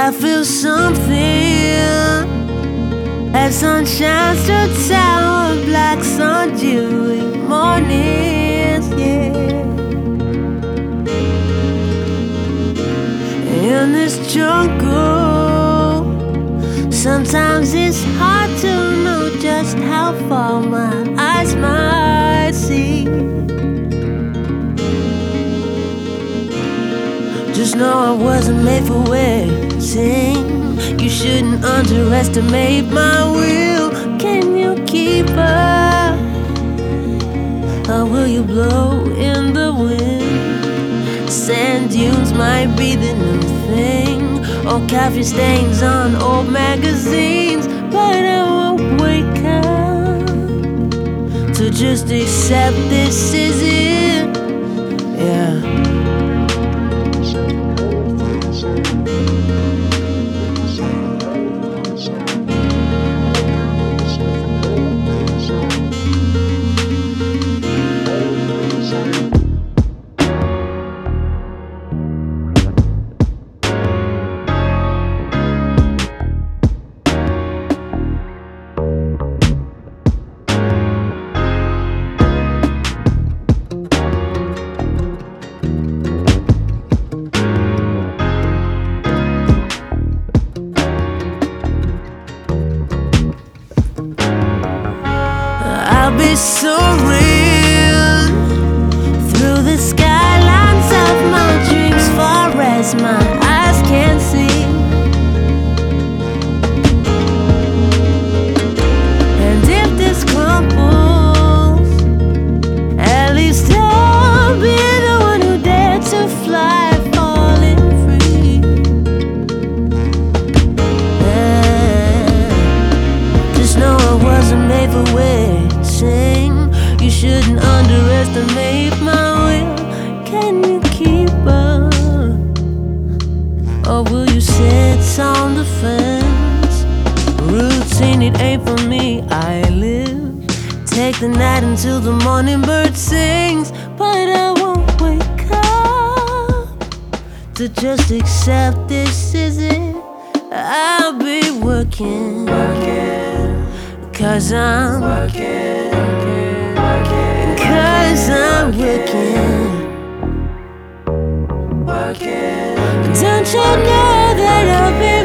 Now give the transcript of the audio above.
I feel something as sun shines through tower blocks on dewy mornings, yeah. In this jungle, sometimes it's hard to know just how far my eyes might see. Just know I wasn't made for waiting. You shouldn't underestimate my will. Can you keep up? Or will you blow in the wind? Sand dunes might be the new thing, or coffee stains on old magazines. But I won't wake up to just accept this is it, yeah. I'll be so real through the skylines of my dreams, far as my eyes can see. And if this crumbles, at least I'll be the one who dared to fly, falling free. Just know I wasn't made for waiting. You shouldn't underestimate my will. Can you keep up? Or will you sit on the fence? Routine, it ain't for me, I live. Take the night until the morning bird sings. But I won't wake up to just accept this is it. I'll be working, cause I'm working, cause I'm working. Don't you know that I'll be